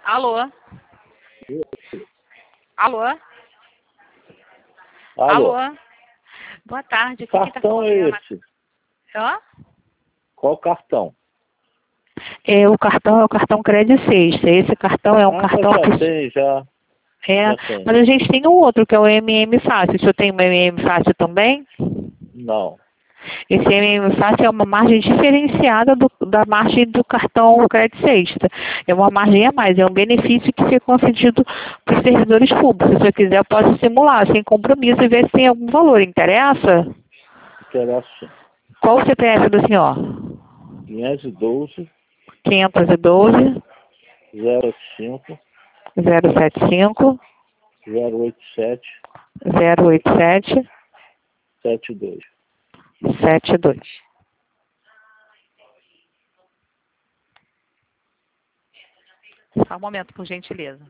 Alô? Alô? Alô? Alô? Boa tarde. Que Aqui tá cartão falando é Ana. esse? Ó? Qual cartão? O cartão é o cartão Credit Sexta. Esse cartão é um cartão já tem, já tem. mas a gente tem um outro que é o MM Fácil. O senhor tem um MM Fácil também? Não. Esse MM Fácil é uma margem diferenciada da margem do cartão Credit Sexta. É uma margem a mais, é um benefício que fica concedido para os servidores públicos. Se o senhor quiser, eu posso simular, sem compromisso, e ver se tem algum valor. Interessa? Interessa. Qual o CPF do senhor? 512 512 05 075 087 087 72. 72. Só um momento, por gentileza.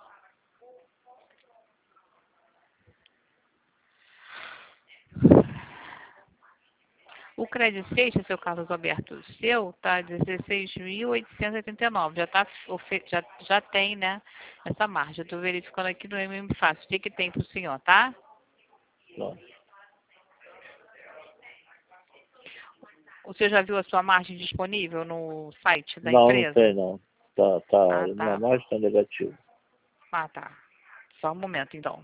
O Credit Sexta, seu Carlos Alberto, seu tá 16.889. Já tem, né, essa margem. Eu estou verificando aqui no MM Fácil. O que tem para o senhor, tá? Não. O senhor já viu a sua margem disponível no site da empresa? Não tem não. Tá. Ah, Na tá. margem está negativo. Ah, tá. Só um momento, então.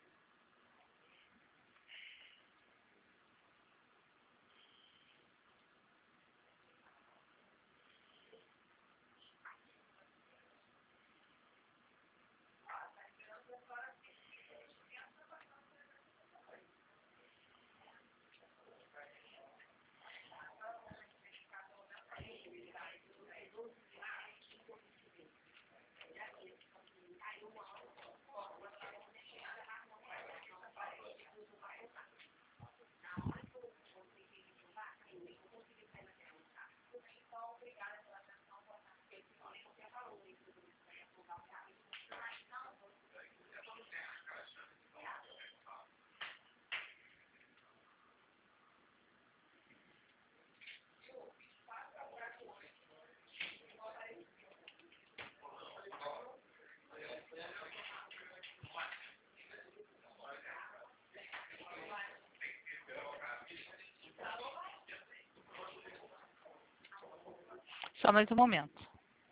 Só mais um momento.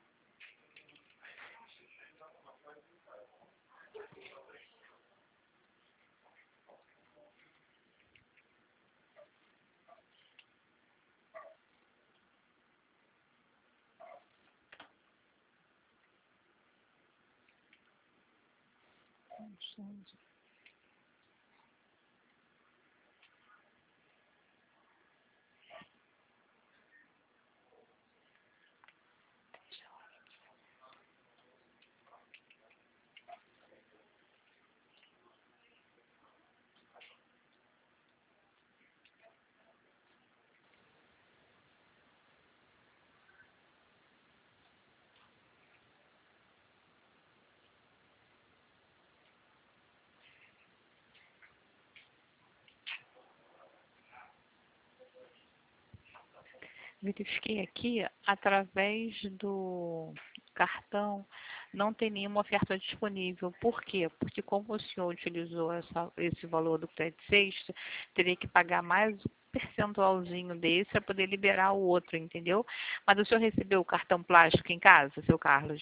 Verifiquei aqui, através do cartão, não tem nenhuma oferta disponível. Por quê? Porque como o senhor utilizou esse valor do Credit Sexta, teria que pagar mais um percentualzinho desse para poder liberar o outro, entendeu? Mas o senhor recebeu o cartão plástico em casa, seu Carlos?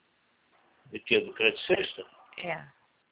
De que? Do Crédito Sexta? É.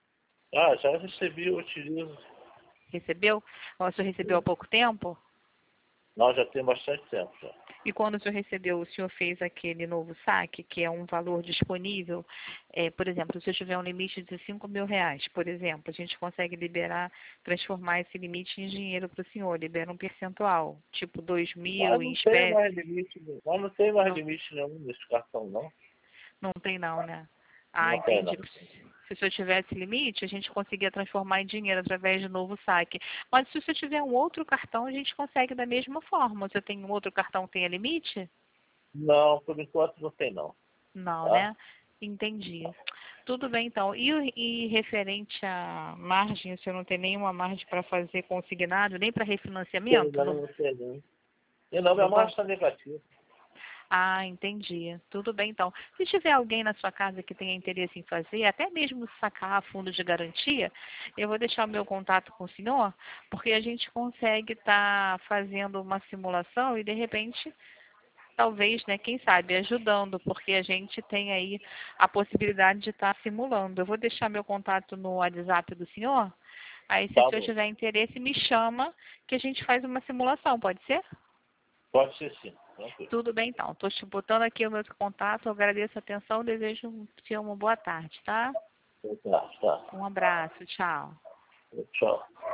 Já recebi, eu utilizo. Recebeu? O senhor recebeu há pouco tempo? Não, já tem bastante tempo. Já. E quando o senhor recebeu, o senhor fez aquele novo saque, que é um valor disponível, por exemplo, se o senhor tiver um limite de R$ 5.000, por exemplo, a gente consegue liberar, transformar esse limite em dinheiro para o senhor, libera um percentual, tipo 2.000 Mas em não tem espécie. mais limite, mas não tem mais Não, limite nenhum nesse cartão, não. não tem não, né? Ah, Não tem, entendi. não. Se o senhor tivesse limite, a gente conseguia transformar em dinheiro através de novo saque. Mas se o senhor tiver um outro cartão, a gente consegue da mesma forma. Você tem um outro cartão que tenha limite? Não, por enquanto não tem, não. Não, Tá? né? Entendi. Tudo bem, então. E referente à margem, o senhor não tem nenhuma margem para fazer consignado, nem para Tem, refinanciamento? mas não tem, não. E não, minha No margem banco? está negativa. Ah, entendi. Tudo bem, então. Se tiver alguém na sua casa que tenha interesse em fazer, até mesmo sacar fundo de garantia, eu vou deixar o meu contato com o senhor, porque a gente consegue estar fazendo uma simulação e, de repente, talvez, né, quem sabe, ajudando, porque a gente tem aí a possibilidade de estar simulando. Eu vou deixar meu contato no WhatsApp do senhor, aí se o Tá senhor bom. tiver interesse, me chama que a gente faz uma simulação, pode ser? Pode ser sim. Tranquilo. Tudo bem, então. Estou te botando aqui o meu contato, eu agradeço a atenção, desejo um, uma boa tarde, tá? Tá, tá. Um abraço, tchau. Tchau.